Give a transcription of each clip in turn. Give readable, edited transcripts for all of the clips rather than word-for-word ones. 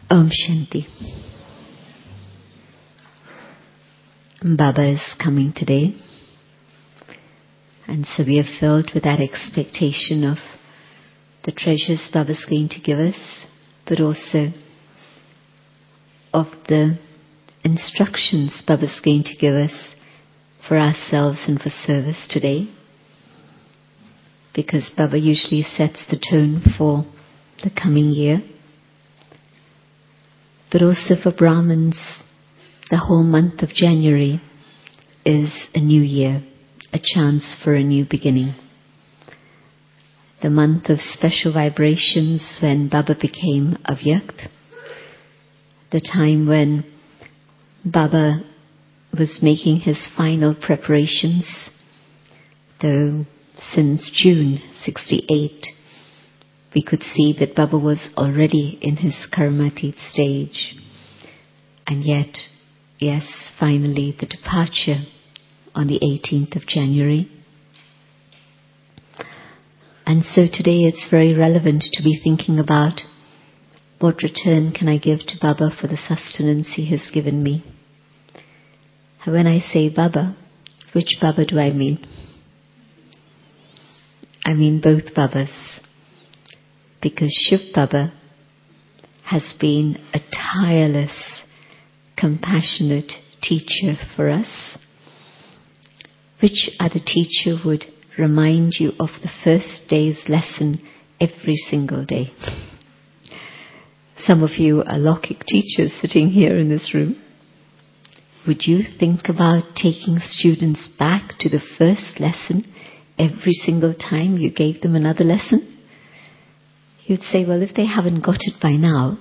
Om Shanti. Baba is coming today, and so we are filled with that expectation of the treasures Baba is going to give us, but also of the instructions Baba is going to give us for ourselves and for service today, because Baba usually sets the tone for the coming year. But also for Brahmins, the whole month of January is a new year, a chance for a new beginning. The month of special vibrations when Baba became Avyakt, the time when Baba was making his final preparations, though since June 68, we could see that Baba was already in his Karmatit stage. And yet, yes, finally the departure on the 18th of January. And so today it's very relevant to be thinking about what return can I give to Baba for the sustenance he has given me. And when I say Baba, which Baba do I mean? I mean both Babas. Because Shiv Baba has been a tireless, compassionate teacher for us. Which other teacher would remind you of the first day's lesson every single day? Some of you are Lokik teachers sitting here in this room. Would you think about taking students back to the first lesson every single time you gave them another lesson? You'd say, well, if they haven't got it by now,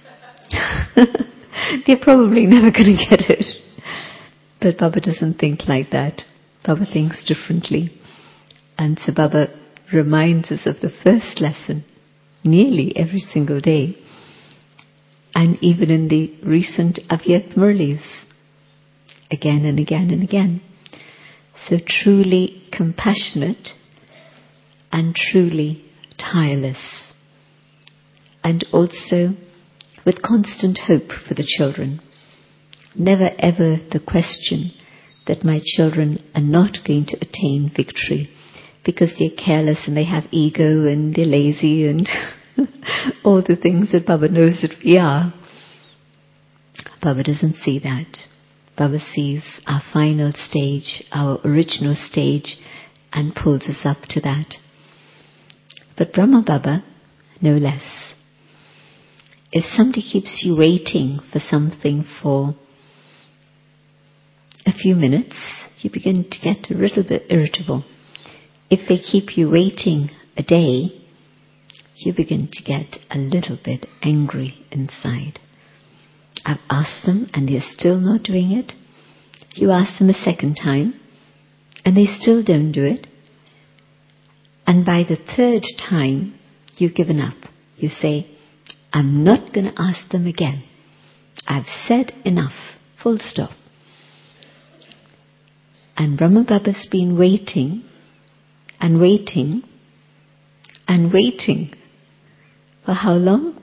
they're probably never going to get it. But Baba doesn't think like that. Baba thinks differently. And so Baba reminds us of the first lesson nearly every single day. And even in the recent Avyakt Murlis, again and again and again. So truly compassionate and truly tireless. And also with constant hope for the children. Never ever the question that my children are not going to attain victory because they're careless and they have ego and they're lazy and all the things that Baba knows that we are. Baba doesn't see that. Baba sees our final stage, our original stage, and pulls us up to that. But Brahma Baba, no less. If somebody keeps you waiting for something for a few minutes, you begin to get a little bit irritable. If they keep you waiting a day, you begin to get a little bit angry inside. I've asked them and they're still not doing it. You ask them a second time and they still don't do it. And by the third time, you've given up. You say, I'm not going to ask them again. I've said enough. Full stop. And Brahma Baba's been waiting and waiting and waiting. For how long?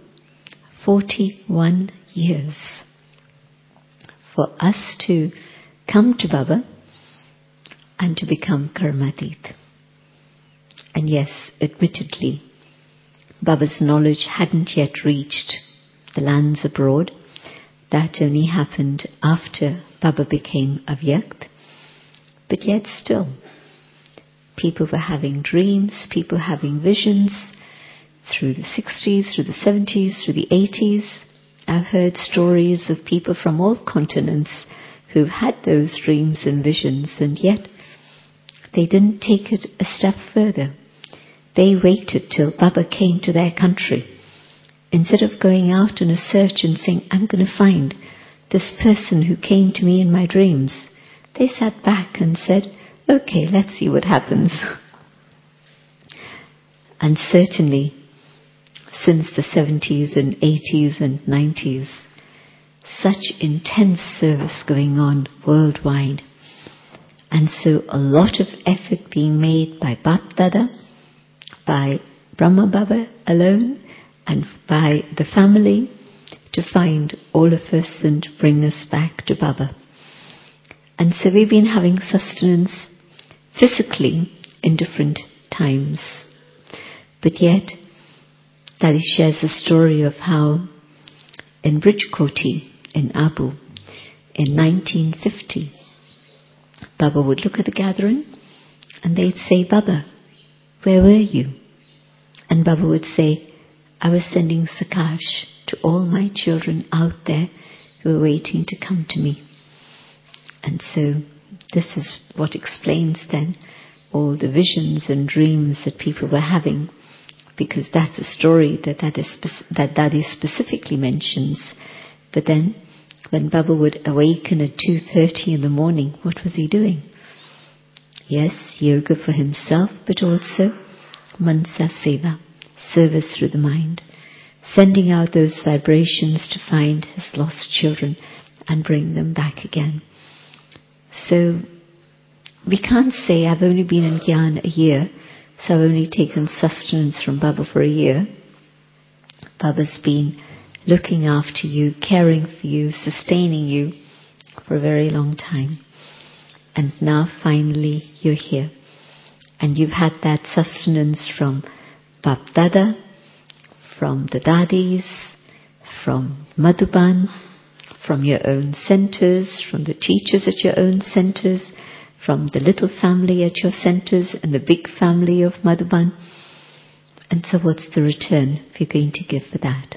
41 years. For us to come to Baba and to become Karmatit. And yes, admittedly, Baba's knowledge hadn't yet reached the lands abroad. That only happened after Baba became Avyakt. But yet still, people were having dreams, people having visions through the 60s, through the 70s, through the 80s. I've heard stories of people from all continents who've had those dreams and visions, and yet they didn't take it a step further. They waited till Baba came to their country. Instead of going out on a search and saying, I'm going to find this person who came to me in my dreams, they sat back and said, okay, let's see what happens. And certainly, since the 70s and 80s and 90s, such intense service going on worldwide. And so a lot of effort being made by Bap Dada, by Brahma Baba alone, and by the family to find all of us and bring us back to Baba. And so we've been having sustenance physically in different times. But yet, Daddy shares a story of how in Bridgekoti, in Abu, in 1950, Baba would look at the gathering and they'd say, Baba, where were you? And Baba would say, I was sending Sakash to all my children out there who were waiting to come to me. And so this is what explains then all the visions and dreams that people were having, because that's a story that Daddy specifically mentions. But then, when Baba would awaken at 2:30 in the morning, what was he doing? Yes, yoga for himself, but also Mansa Seva, service through the mind, sending out those vibrations to find his lost children and bring them back again. So we can't say, I've only been in Gyan a year, so I've only taken sustenance from Baba for a year. Baba's been looking after you, caring for you, sustaining you for a very long time. And now finally you're here. And you've had that sustenance from Bap Dada, from the Dadis, from Madhuban, from your own centers, from the teachers at your own centers, from the little family at your centers and the big family of Madhuban. And so what's the return if you're going to give for that?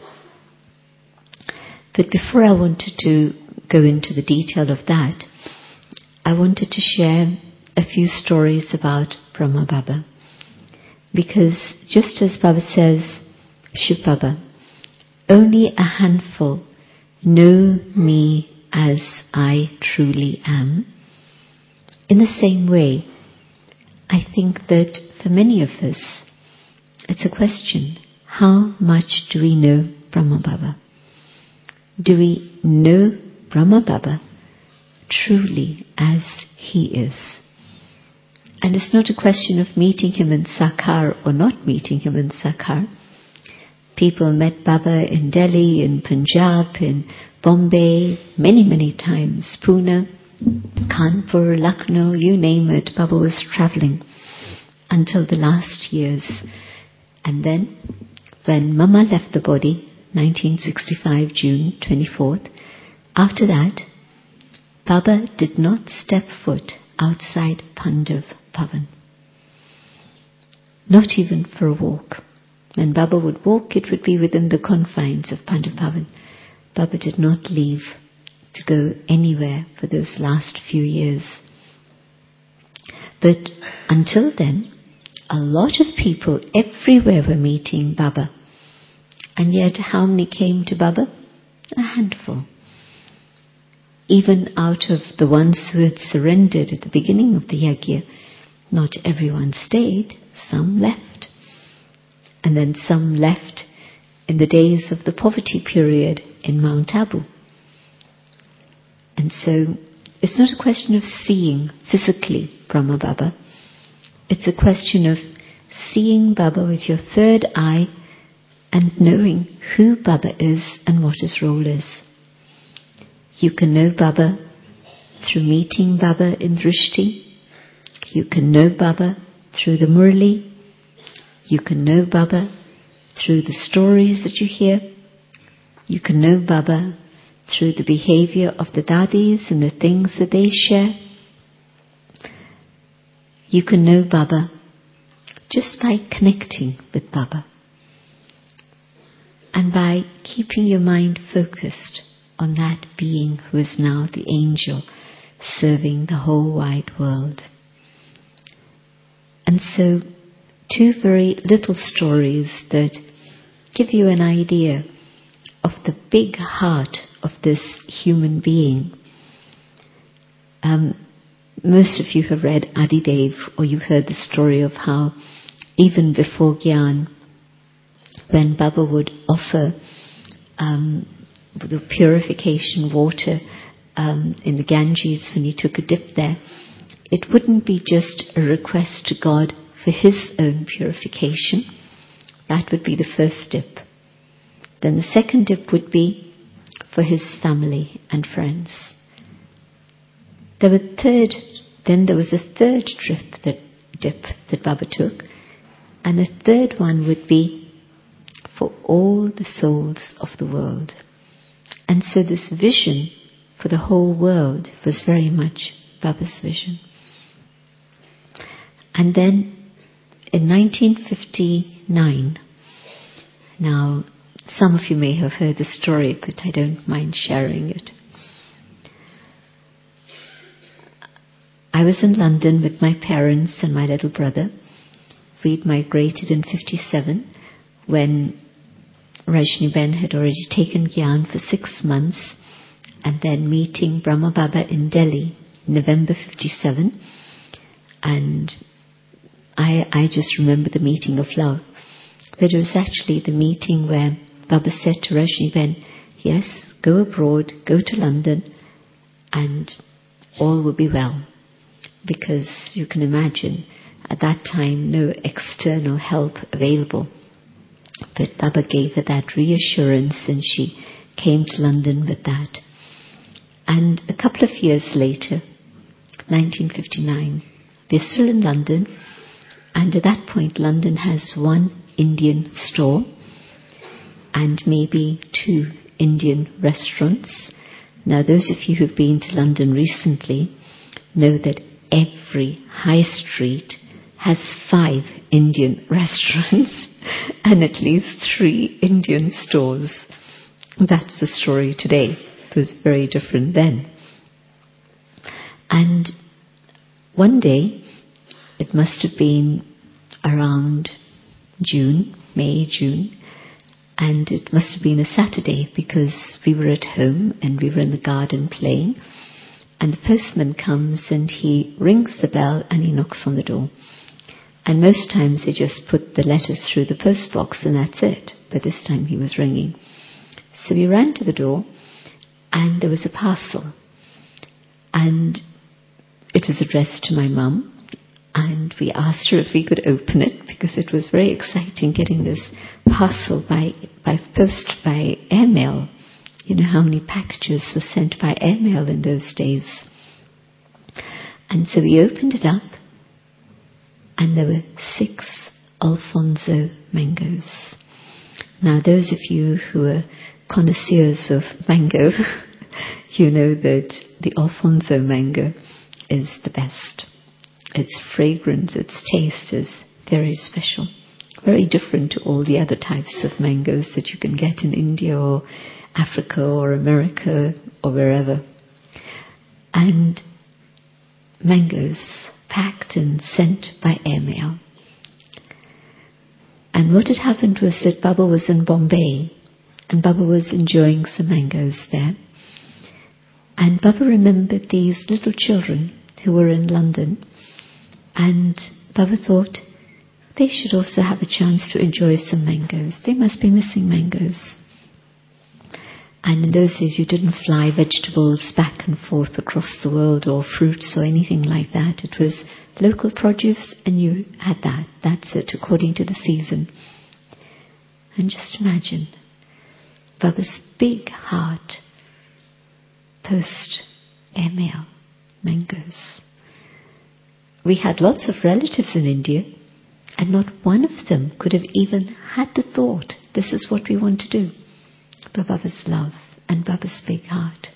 But before I wanted to go into the detail of that, I wanted to share a few stories about Brahma Baba. Because just as Baba says, Shiv Baba, only a handful know me as I truly am. In the same way, I think that for many of us, it's a question, how much do we know Brahma Baba? Do we know Brahma Baba truly as he is? And it's not a question of meeting him in Sakar or not meeting him in Sakar. People met Baba in Delhi, in Punjab, in Bombay, many times, Pune, Kanpur, Lucknow, you name it. Baba was travelling until the last years. And then, when Mama left the body, 1965, June 24th, after that, Baba did not step foot outside Pandav Bhavan. Not even for a walk. When Baba would walk, it would be within the confines of Pandav Bhavan. Baba did not leave to go anywhere for those last few years. But until then, a lot of people everywhere were meeting Baba. And yet how many came to Baba? A handful. Even out of the ones who had surrendered at the beginning of the yajna, not everyone stayed, some left. And then some left in the days of the poverty period in Mount Abu. And so it's not a question of seeing physically Brahma Baba. It's a question of seeing Baba with your third eye and knowing who Baba is and what his role is. You can know Baba through meeting Baba in Drishti. You can know Baba through the Murli. You can know Baba through the stories that you hear. You can know Baba through the behavior of the Dadis and the things that they share. You can know Baba just by connecting with Baba and by keeping your mind focused on that being who is now the angel serving the whole wide world. And so, two very little stories that give you an idea of the big heart of this human being. Most of you have read Adidev, or you've heard the story of how even before Gyan, when Baba would offer the purification water in the Ganges when he took a dip there, it wouldn't be just a request to God for his own purification. That would be the first dip. Then the second dip would be for his family and friends. There was a third dip that Baba took, and the third one would be for all the souls of the world. And so this vision for the whole world was very much Baba's vision. And then in 1959, now some of you may have heard the story, but I don't mind sharing it. I was in London with my parents and my little brother. We'd migrated in 57 when Rajni-ben had already taken Gyan for 6 months, and then meeting Brahma Baba in Delhi, November 57. And I just remember the meeting of love. But it was actually the meeting where Baba said to Rajni-ben, yes, go abroad, go to London, and all will be well. Because you can imagine, at that time, no external help available. But Baba gave her that reassurance, and she came to London with that. And a couple of years later, 1959, we're still in London, and at that point London has 1 Indian store and maybe 2 Indian restaurants. Now those of you who've been to London recently know that every high street has 5 Indian restaurants and at least 3 Indian stores. That's the story today. It was very different then. And one day, it must have been around May, June, and it must have been a Saturday because we were at home and we were in the garden playing, and the postman comes and he rings the bell and he knocks on the door. And most times they just put the letters through the post box and that's it. But this time he was ringing. So we ran to the door and there was a parcel. And it was addressed to my mum. And we asked her if we could open it because it was very exciting getting this parcel by post, by airmail. You know how many packages were sent by airmail in those days. And so we opened it up. And there were 6 Alfonso mangoes. Now those of you who are connoisseurs of mango, you know that the Alfonso mango is the best. Its fragrance, its taste is very special. Very different to all the other types of mangoes that you can get in India or Africa or America or wherever. And mangoes packed and sent by airmail. And what had happened was that Baba was in Bombay and Baba was enjoying some mangoes there. And Baba remembered these little children who were in London, and Baba thought they should also have a chance to enjoy some mangoes. They must be missing mangoes. And in those days you didn't fly vegetables back and forth across the world or fruits or anything like that. It was local produce and you had that. That's it, according to the season. And just imagine Baba's big heart post airmail mangoes. We had lots of relatives in India and not one of them could have even had the thought, this is what we want to do. But Baba's love and Baba's big heart.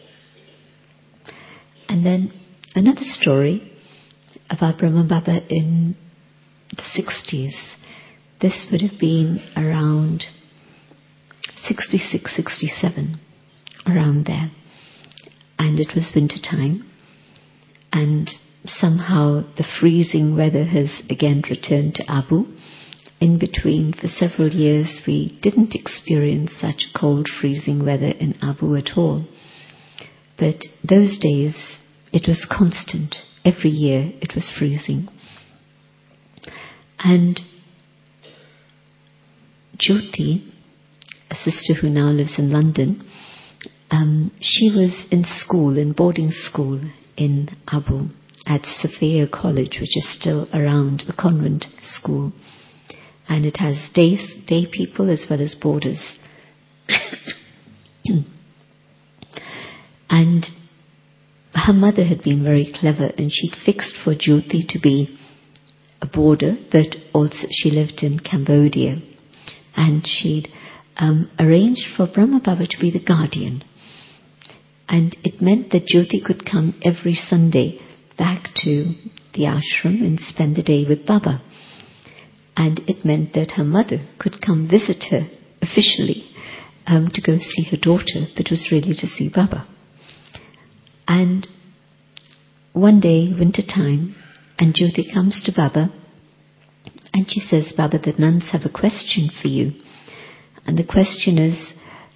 And then another story about Brahma Baba in the 60s. This would have been around 66, 67, around there. And it was winter time. And somehow the freezing weather has again returned to Abu. In between, for several years, we didn't experience such cold, freezing weather in Abu at all. But those days, it was constant. Every year, it was freezing. And Jyoti, a sister who now lives in London, she was in school, in boarding school in Abu, at Sophia College, which is still around, a convent school. And it has day people as well as boarders. her mother had been very clever, and she'd fixed for Jyoti to be a boarder, but also she lived in Cambodia. And she'd arranged for Brahma Baba to be the guardian. And it meant that Jyoti could come every Sunday back to the ashram and spend the day with Baba. And it meant that her mother could come visit her officially to go see her daughter, but was really to see Baba. And one day, winter time, and Jyoti comes to Baba and she says, Baba, the nuns have a question for you. And the question is,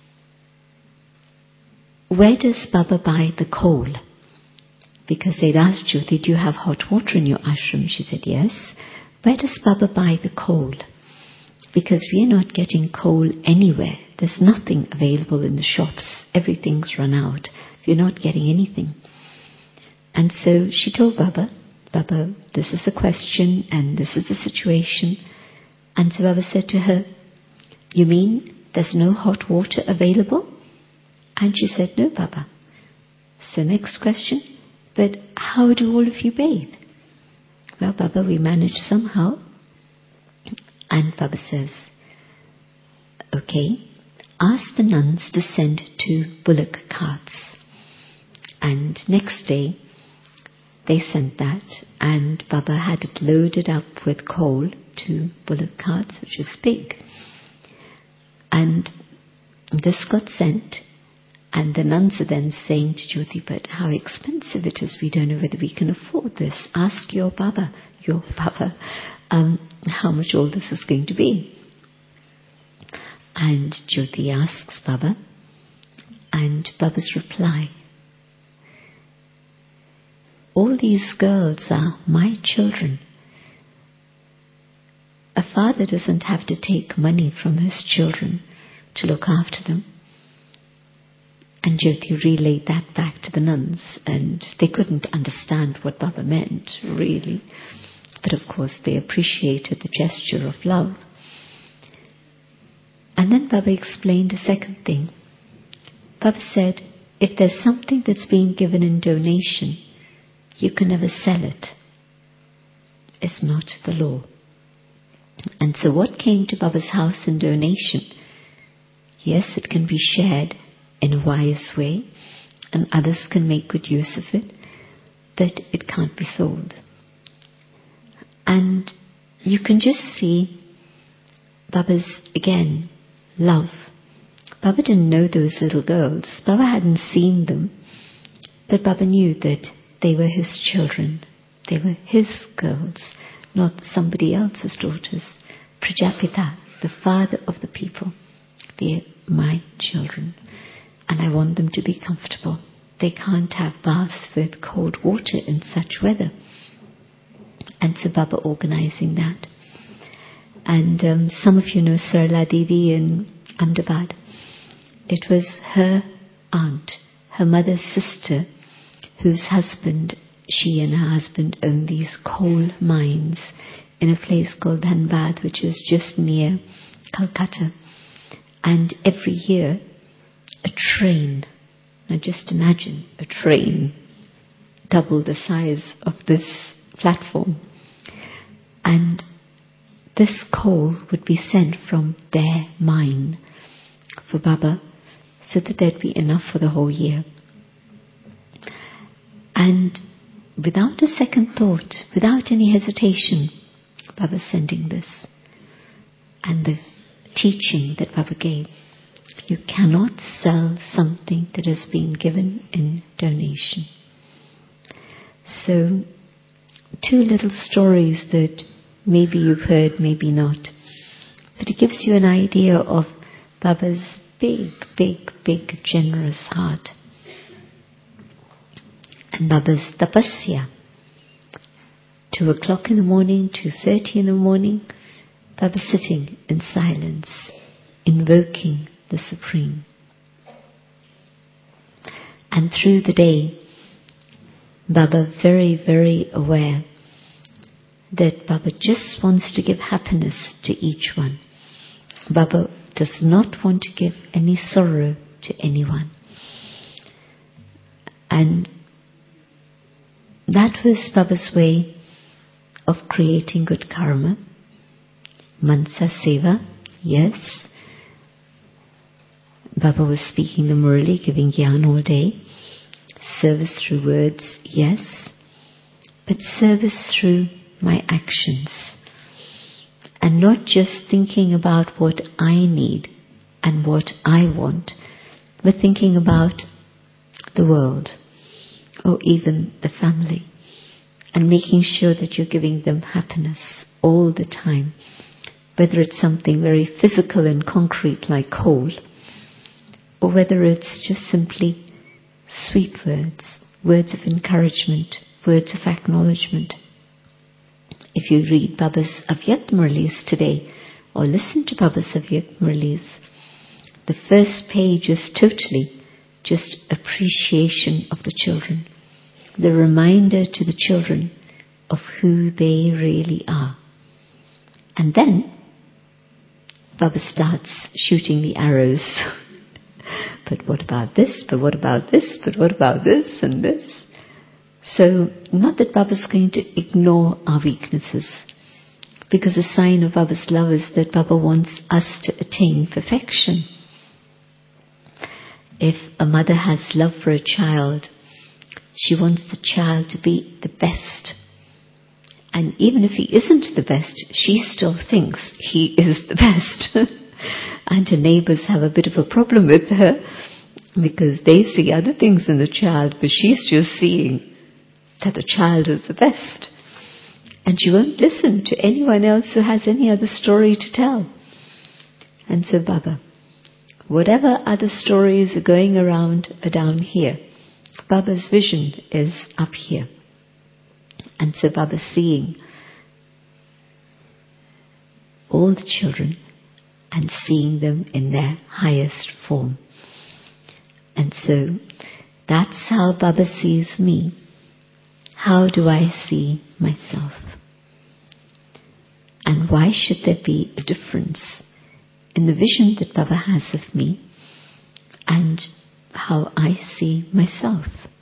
where does Baba buy the coal? Because they'd asked Jyoti, do you have hot water in your ashram? She said, yes. Where does Baba buy the coal? Because we're not getting coal anywhere. There's nothing available in the shops. Everything's run out. We're not getting anything. And so she told Baba, Baba, this is the question and this is the situation. And so Baba said to her, you mean there's no hot water available? And she said, no, Baba. So next question, but how do all of you bathe? Well, Baba, we manage somehow. And Baba says, okay, ask the nuns to send 2 bullock carts. And next day, they sent that, and Baba had it loaded up with coal, 2 bullock carts, which is big. And this got sent, and the nuns are then saying to Jyoti, but how expensive it is, we don't know whether we can afford this. Ask your Baba, how much all this is going to be. And Jyoti asks Baba, and Baba's reply, all these girls are my children. A father doesn't have to take money from his children to look after them. And Jyoti relayed that back to the nuns, and they couldn't understand what Baba meant, really. But of course they appreciated the gesture of love. And then Baba explained a second thing. Baba said, if there's something that's being given in donation, you can never sell it. It's not the law. And so what came to Baba's house in donation, yes, it can be shared in a wise way, and others can make good use of it, but it can't be sold. And you can just see Baba's, again, love. Baba didn't know those little girls. Baba hadn't seen them, but Baba knew that they were his children. They were his girls, not somebody else's daughters. Prajapita, the father of the people, they're my children. And I want them to be comfortable. They can't have bath with cold water in such weather. And so Baba organizing that. And some of you know Sarla Didi in Ahmedabad. It was her aunt, her mother's sister, whose husband, she and her husband owned these coal mines in a place called Dhanbad, which was just near Calcutta. And every year, a train, now just imagine a train, double the size of this platform. And this coal would be sent from their mine for Baba, so that there'd be enough for the whole year. And without a second thought, without any hesitation, Baba's sending this. And the teaching that Baba gave, you cannot sell something that has been given in donation. So, 2 little stories that maybe you've heard, maybe not. But it gives you an idea of Baba's big, big, big, generous heart. And Baba's tapasya. 2 o'clock in the morning, 2:30 in the morning, Baba sitting in silence, invoking the Supreme. And through the day, Baba very, very aware that Baba just wants to give happiness to each one. Baba does not want to give any sorrow to anyone. And that was Baba's way of creating good karma. Mansa Seva, yes. Baba was speaking the Murli, giving Gyan all day. Service through words, yes. But service through my actions. And not just thinking about what I need and what I want, but thinking about the world or even the family, and making sure that you're giving them happiness all the time, whether it's something very physical and concrete like coal, or whether it's just simply sweet words, words of encouragement, words of acknowledgement. If you read Baba's Avyakt Murlis today, or listen to Baba's Avyakt Murlis, the first page is totally just appreciation of the children, the reminder to the children of who they really are. And then Baba starts shooting the arrows. But what about this? But what about this? But what about this and this? So, not that Baba's going to ignore our weaknesses, because a sign of Baba's love is that Baba wants us to attain perfection. If a mother has love for a child, she wants the child to be the best. And even if he isn't the best, she still thinks he is the best. And her neighbors have a bit of a problem with her, because they see other things in the child, but she's just seeing that the child is the best. And she won't listen to anyone else who has any other story to tell. And so Baba, whatever other stories are going around are down here, Baba's vision is up here. And so Baba's seeing all the children and seeing them in their highest form. And so that's how Baba sees me. How do I see myself? And why should there be a difference in the vision that Baba has of me and how I see myself?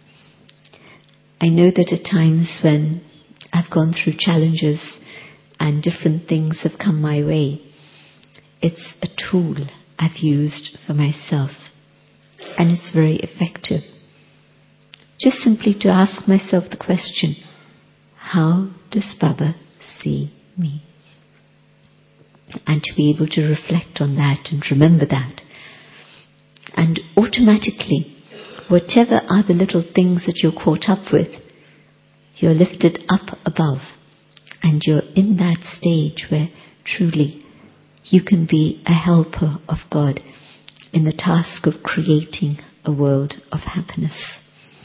I know that at times when I've gone through challenges and different things have come my way, it's a tool I've used for myself, and it's very effective. Just simply to ask myself the question, how does Baba see me? And to be able to reflect on that and remember that. And automatically, whatever are the little things that you're caught up with, you're lifted up above, and you're in that stage where truly you can be a helper of God in the task of creating a world of happiness.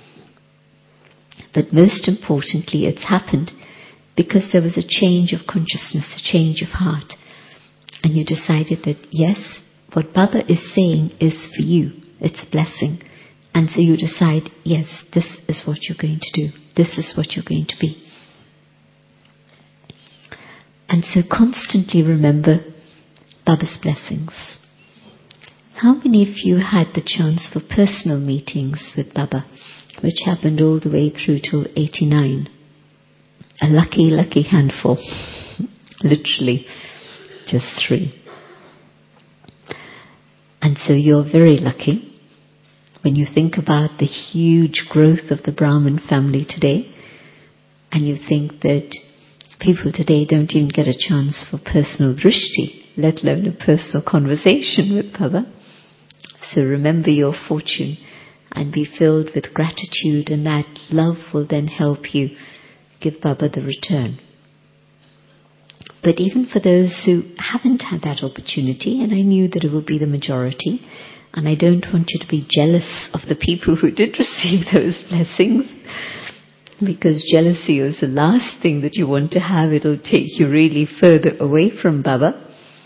But most importantly, it's happened because there was a change of consciousness, a change of heart. And you decided that, yes, what Baba is saying is for you. It's a blessing. And so you decide, yes, this is what you're going to do. This is what you're going to be. And so constantly remember Baba's blessings. How many of you had the chance for personal meetings with Baba, which happened all the way through till 89? A lucky, lucky handful. Literally, just 3. And so you're very lucky when you think about the huge growth of the Brahmin family today, and you think that people today don't even get a chance for personal drishti, let alone a personal conversation with Baba. So remember your fortune and be filled with gratitude, and that love will then help you give Baba the return. But even for those who haven't had that opportunity, and I knew that it would be the majority, and I don't want you to be jealous of the people who did receive those blessings, because jealousy is the last thing that you want to have. It'll take you really further away from Baba.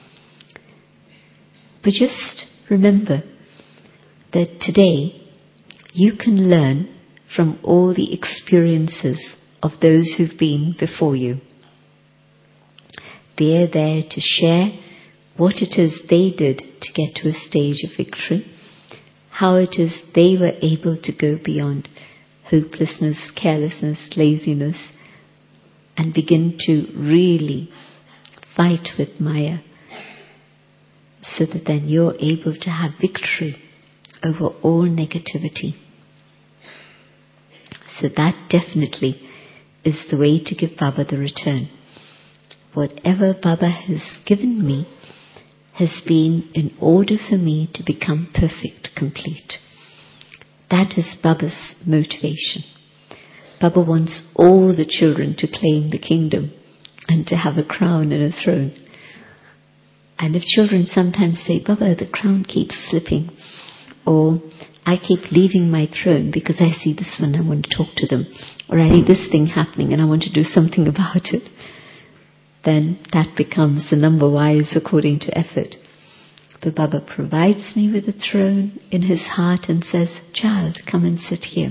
But just remember that today you can learn from all the experiences of those who've been before you. They're there to share what it is they did to get to a stage of victory, how it is they were able to go beyond, hopelessness, carelessness, laziness, and begin to really fight with Maya, so that then you're able to have victory over all negativity. So that definitely is the way to give Baba the return. Whatever Baba has given me has been in order for me to become perfect, complete. That is Baba's motivation. Baba wants all the children to claim the kingdom and to have a crown and a throne. And if children sometimes say, Baba, the crown keeps slipping, or I keep leaving my throne because I see this one, I want to talk to them, or I see this thing happening and I want to do something about it, then that becomes the number wise according to effort. But Baba provides me with a throne in his heart and says, child, come and sit here.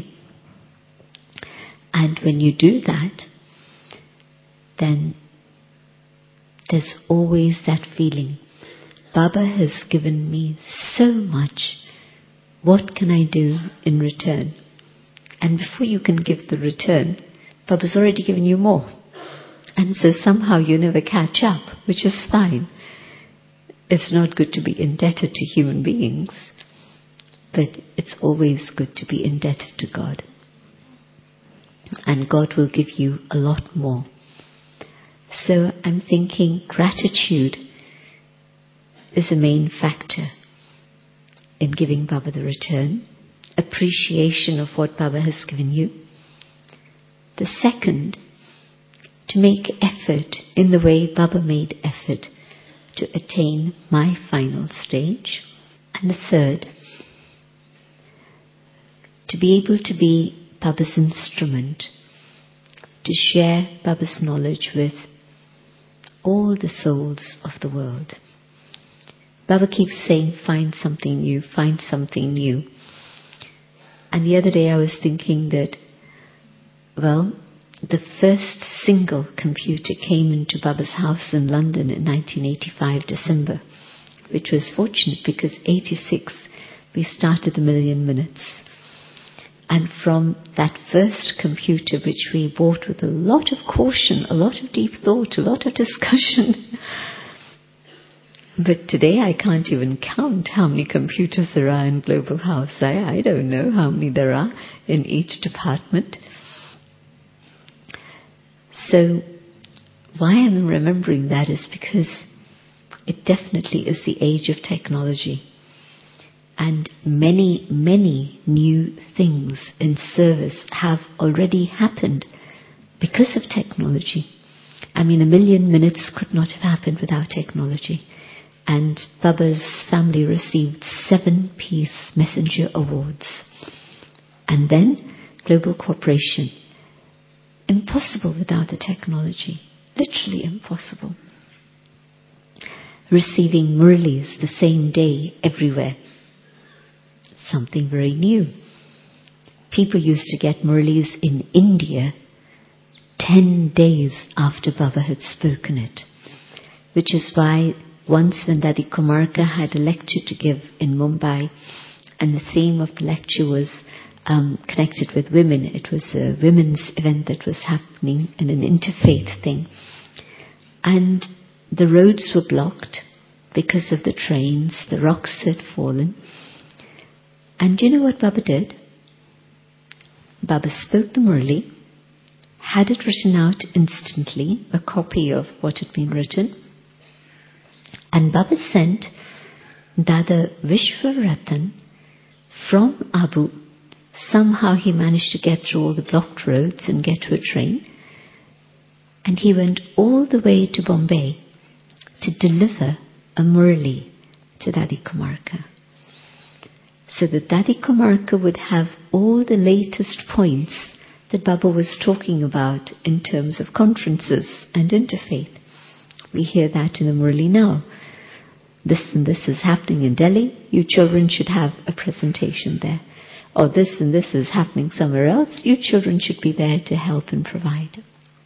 And when you do that, then there's always that feeling, Baba has given me so much, what can I do in return? And before you can give the return, Baba's already given you more. And so somehow you never catch up, which is fine. It's not good to be indebted to human beings, but it's always good to be indebted to God. And God will give you a lot more. So I'm thinking gratitude is a main factor in giving Baba the return. Appreciation of what Baba has given you. The second, to make effort in the way Baba made effort to attain my final stage. And the third, to be able to be Baba's instrument, to share Baba's knowledge with all the souls of the world. Baba keeps saying, find something new, find something new. And the other day I was thinking that, well, the first single computer came into Baba's house in London in 1985, December, which was fortunate because 86 we started the Million Minutes. And from that first computer, which we bought with a lot of caution, a lot of deep thought, a lot of discussion, but today I can't even count how many computers there are in Global House. I don't know how many there are in each department. So why I'm remembering that is because it definitely is the age of technology. And many, many new things in service have already happened because of technology. I mean, a Million Minutes could not have happened without technology. And Baba's family received 7 Peace Messenger Awards. And then Global Cooperation. Impossible without the technology. Literally impossible. Receiving Murlis the same day everywhere. Something very new. People used to get Murlis in India 10 days after Baba had spoken it. Which is why once when Dadi Kumarka had a lecture to give in Mumbai, and the theme of the lecture was connected with women. It was a women's event that was happening in an interfaith thing. And the roads were blocked because of the trains, the rocks had fallen. And do you know what Baba did? Baba spoke the Murli, had it written out instantly, a copy of what had been written. And Baba sent Dada Vishwaratan from Abu. Somehow he managed to get through all the blocked roads and get to a train. And he went all the way to Bombay to deliver a Murli to Dadi Kumarka. So that Dadi Kumarka would have all the latest points that Baba was talking about in terms of conferences and interfaith. We hear that in the Murli now. This and this is happening in Delhi. You children should have a presentation there. Or this and this is happening somewhere else. You children should be there to help and provide.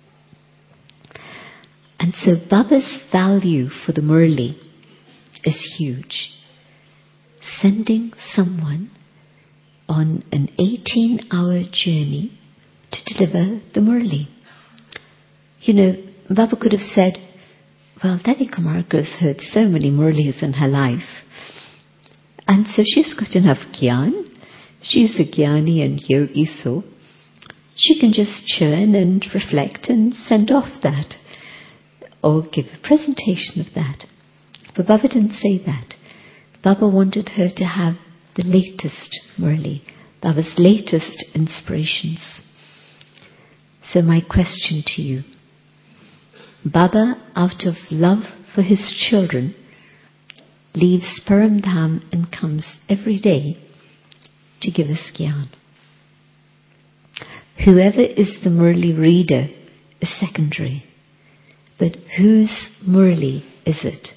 And so Baba's value for the Murli is huge. Sending someone on an 18-hour journey to deliver the Murli. You know, Baba could have said, well, Radhika Margaret's heard so many Murlis in her life, and so she's got enough gyan. She's a jnani and yogi, so she can just churn and reflect and send off that, or give a presentation of that. But Baba didn't say that. Baba wanted her to have the latest Murli, Baba's latest inspirations. So my question to you, Baba, out of love for his children, leaves Paramdham and comes every day to give us gyan. Whoever is the Murli reader is secondary, but whose Murli is it?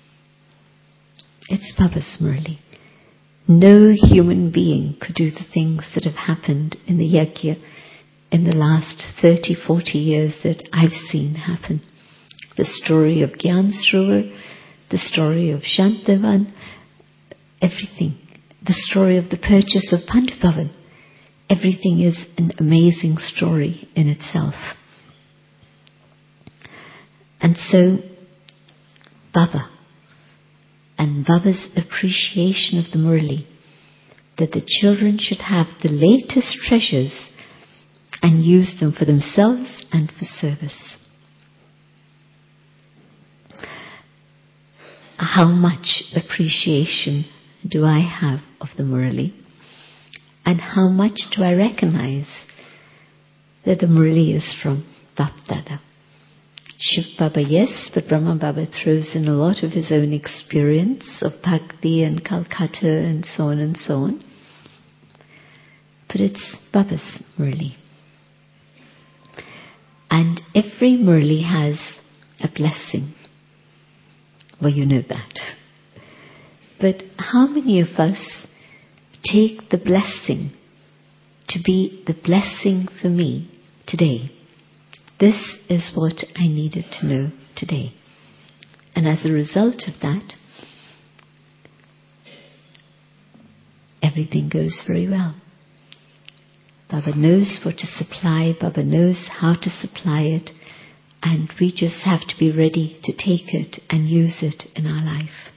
It's Baba's Murli. No human being could do the things that have happened in the yajna in the last 30, 40 years that I've seen happen. The story of Gyan Sarovar, the story of Shantavan, everything. The story of the purchase of Pandavavan. Everything is an amazing story in itself. And so, Baba, and Baba's appreciation of the Murli, that the children should have the latest treasures and use them for themselves and for service. How much appreciation do I have of the Murli, and how much do I recognize that the Murli is from Bapdada? Shiv Baba, yes, but Brahma Baba throws in a lot of his own experience of Bhakti and Calcutta and so on and so on. But it's Baba's Murli. And every Murli has a blessing. Well, you know that. But how many of us take the blessing to be the blessing for me today? This is what I needed to know today. And as a result of that, everything goes very well. Baba knows what to supply, Baba knows how to supply it, and we just have to be ready to take it and use it in our life.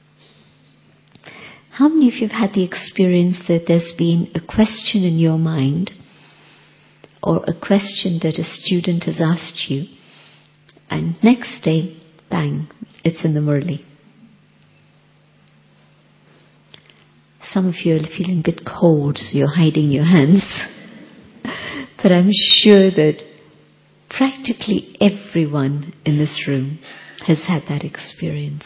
How many of you have had the experience that there's been a question in your mind, or a question that a student has asked you, and next day, bang, it's in the Murli? Some of you are feeling a bit cold, so you're hiding your hands. But I'm sure that practically everyone in this room has had that experience.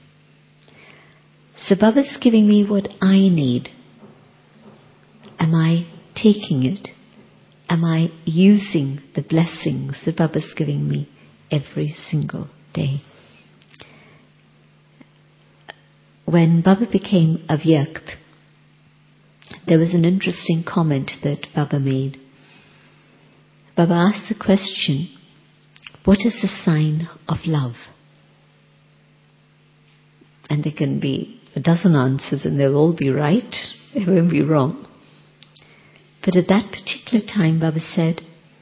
So Baba's giving me what I need. Am I taking it? Am I using the blessings that Baba's giving me every single day? When Baba became Avyakt, there was an interesting comment that Baba made. Baba asked the question, what is the sign of love? And there can be a dozen answers and they'll all be right, they won't be wrong. But at that particular time, Baba said,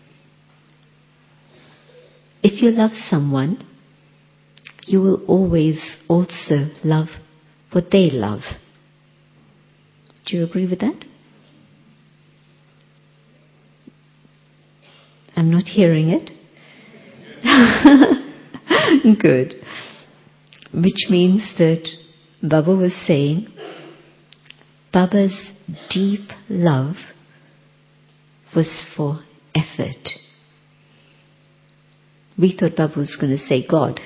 if you love someone, you will always also love what they love. Do you agree with that? I'm not hearing it. Good. Which means that Baba was saying, Baba's deep love was for effort. We thought Baba was going to say God.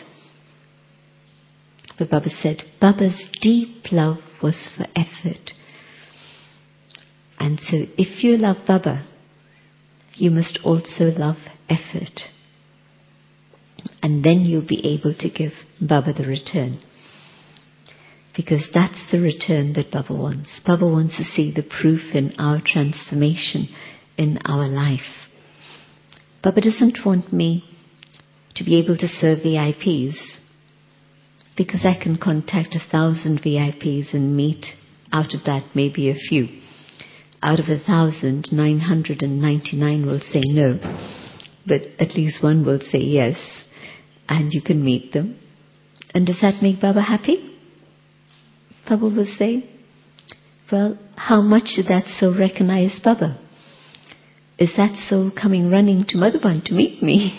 But Baba said, Baba's deep love was for effort. And so if you love Baba, you must also love effort. And then you'll be able to give Baba the return. Because that's the return that Baba wants. Baba wants to see the proof in our transformation in our life. Baba doesn't want me to be able to serve VIPs, because I can contact 1,000 VIPs and meet out of that maybe a few. out of 1,000, 999 will say no, but at least one will say yes, and you can meet them. And does that make Baba happy? Baba will say, well, how much did that soul recognize Baba? Is that soul coming running to Madhuban to meet me?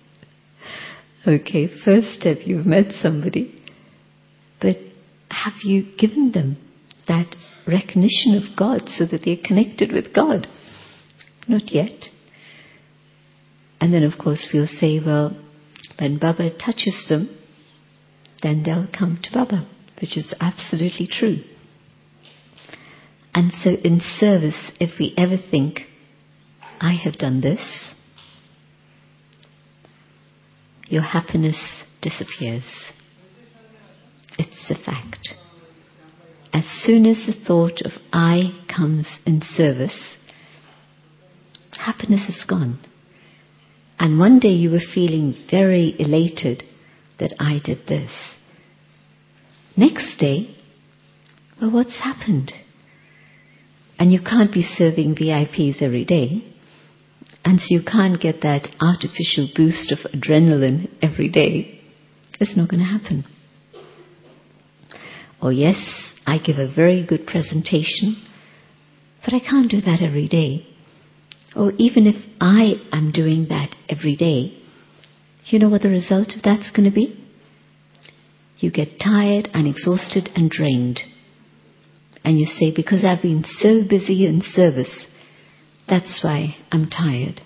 Okay, first step, you've met somebody. But have you given them that recognition of God so that they're connected with God? Not yet. And then of course we'll say, well, when Baba touches them, then they'll come to Baba, which is absolutely true. And so in service, if we ever think, I have done this, your happiness disappears. It's a fact. As soon as the thought of I comes in service, happiness is gone. And one day you were feeling very elated that I did this. Next day, well, what's happened? And you can't be serving VIPs every day. And so you can't get that artificial boost of adrenaline every day. It's not going to happen. Or yes, I give a very good presentation, but I can't do that every day. Or even if I am doing that every day, you know what the result of that's going to be? You get tired and exhausted and drained. And you say, because I've been so busy in service, that's why I'm tired.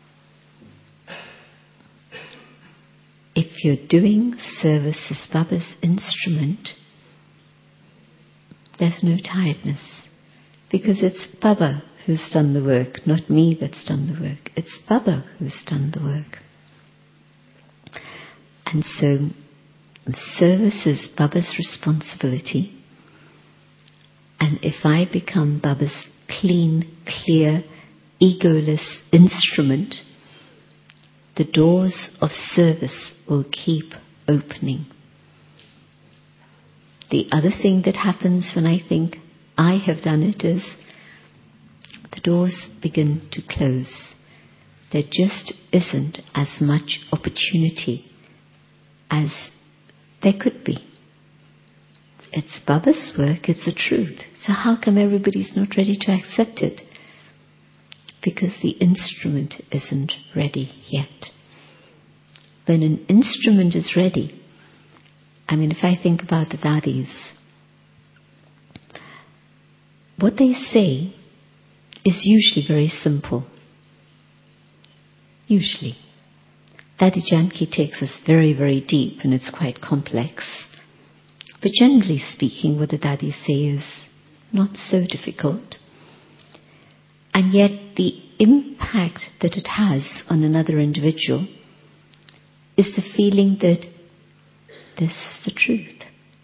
If you're doing service as Baba's instrument, there's no tiredness. Because it's Baba who's done the work, not me that's done the work. It's Baba who's done the work. And so, service is Baba's responsibility. And if I become Baba's clean, clear, egoless instrument, the doors of service will keep opening. The other thing that happens when I think I have done it is the doors begin to close. There just isn't as much opportunity as there could be. It's Baba's work, it's the truth. So how come everybody's not ready to accept it? Because the instrument isn't ready yet. When an instrument is ready, I mean, if I think about the Dadis, what they say is usually very simple. Usually. Dadi Janki takes us very, very deep and it's quite complex. But generally speaking, what the Dadis say is not so difficult. And yet the impact that it has on another individual is the feeling that this is the truth.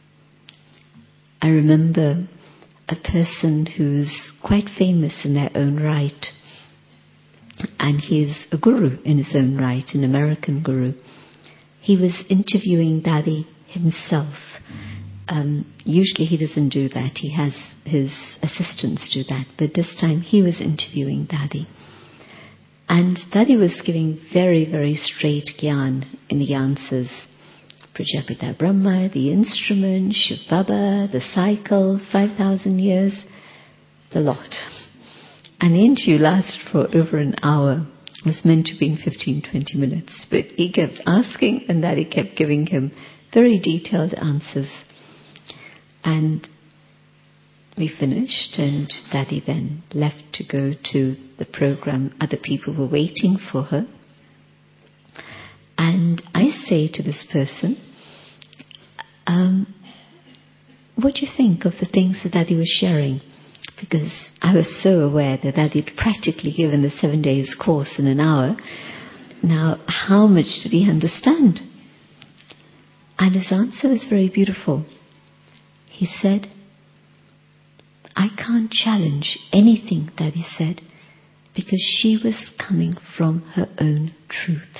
I remember a person who's quite famous in their own right, and he's a guru in his own right, an American guru. He was interviewing Dadi himself. Usually he doesn't do that. He has his assistants do that. But this time he was interviewing Dadi. And Dadi was giving very, very straight gyan in the answers. Prajapita Brahma, the instrument, Shiv Baba, the cycle, 5,000 years, the lot. And the interview lasted for over an hour. It was meant to be in 15-20 minutes. But he kept asking and Dadi kept giving him very detailed answers. And we finished and Dadi then left to go to the program. Other people were waiting for her. And I say to this person, what do you think of the things that Dadi was sharing? Because I was so aware that Dadi had practically given the 7 days course in an hour. Now, how much did he understand? And his answer was very beautiful. He said, I can't challenge anything Dadi said because she was coming from her own truth.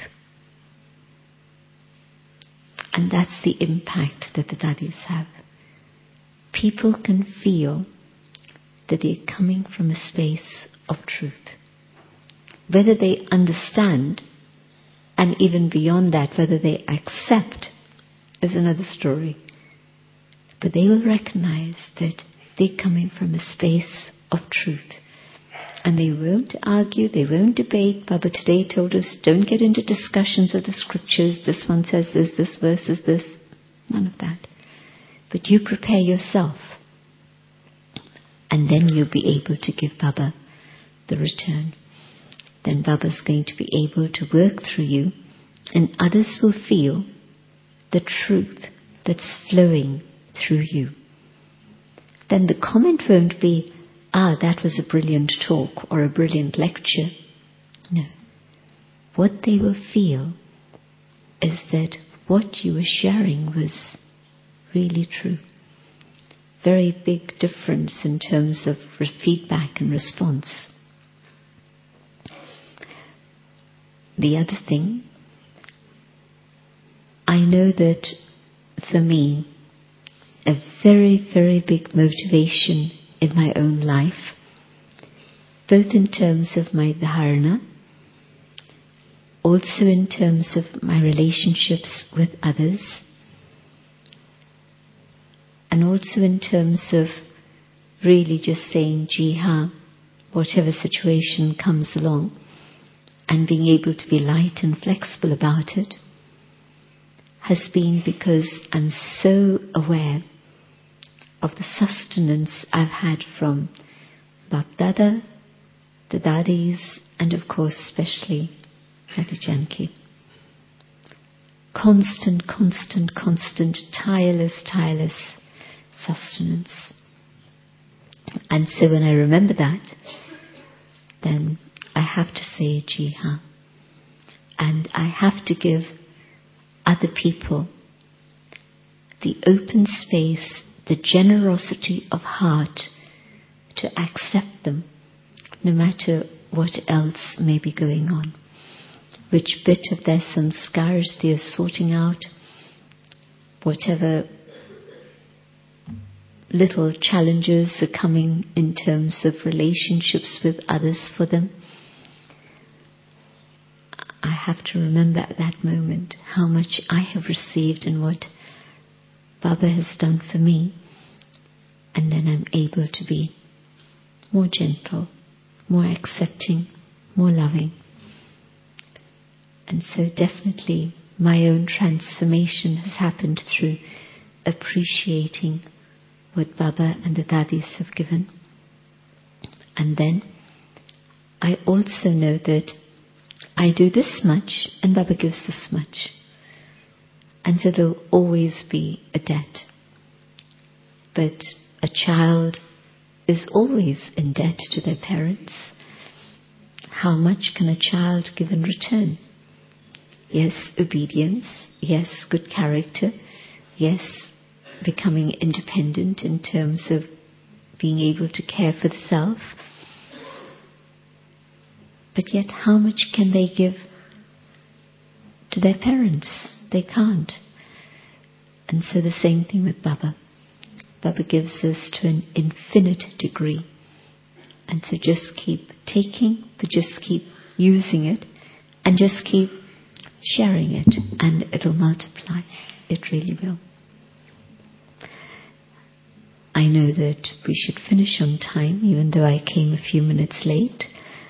And that's the impact that the Dadis have. People can feel the that they're coming from a space of truth. Whether they understand, and even beyond that, whether they accept, is another story. But they will recognize that they're coming from a space of truth. And they won't argue, they won't debate. Baba today told us, don't get into discussions of the scriptures. This one says this verse is this. None of that. But you prepare yourself. And then you'll be able to give Baba the return. Then Baba's going to be able to work through you, and others will feel the truth that's flowing through you. Then the comment won't be, that was a brilliant talk or a brilliant lecture. No. What they will feel is that what you were sharing was really true. Very big difference in terms of feedback and response. The other thing, I know that for me, a very, very big motivation in my own life, both in terms of my dharana, also in terms of my relationships with others, and also in terms of really just saying, Ji ha, whatever situation comes along, and being able to be light and flexible about it, has been because I'm so aware of the sustenance I've had from Bap Dada, the Dadis, and of course especially Dadi Janki. Constant, tireless sustenance. And so when I remember that, then I have to say Ji ha. And I have to give other people the open space, the generosity of heart to accept them, no matter what else may be going on. Which bit of their sanskars they are sorting out, whatever little challenges are coming in terms of relationships with others for them. I have to remember at that moment how much I have received and what Baba has done for me. And then I'm able to be more gentle, more accepting, more loving. And so definitely my own transformation has happened through appreciating what Baba and the Dadis have given. And then I also know that I do this much and Baba gives this much. And so there'll always be a debt. But a child is always in debt to their parents. How much can a child give in return? Yes, obedience. Yes, good character. Yes, becoming independent in terms of being able to care for the self. But yet, how much can they give to their parents? They can't. And so the same thing with Baba. Baba gives us to an infinite degree. And so just keep taking, but just keep using it, and just keep sharing it, and it'll multiply. It really will. I know that we should finish on time, even though I came a few minutes late.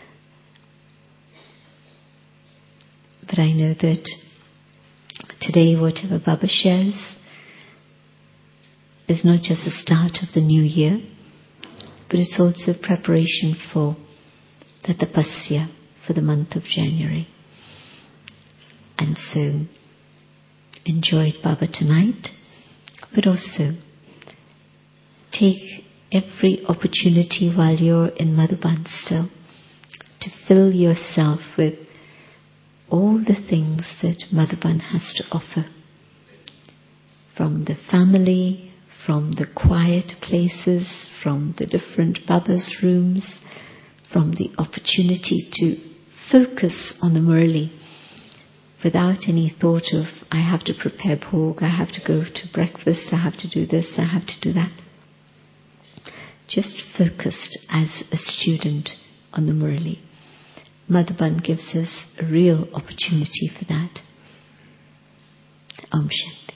But I know that today, whatever Baba shares is not just the start of the new year, but it's also preparation for the tapasya for the month of January. And so, enjoy Baba tonight, but also take every opportunity while you're in Madhuban still to fill yourself with all the things that Madhuban has to offer. From the family, from the quiet places, from the different Baba's rooms, from the opportunity to focus on the Murli without any thought of, I have to prepare bhog, I have to go to breakfast, I have to do this, I have to do that. just focused as a student on the Murali. Madhavan gives us a real opportunity for that. Om Shanti.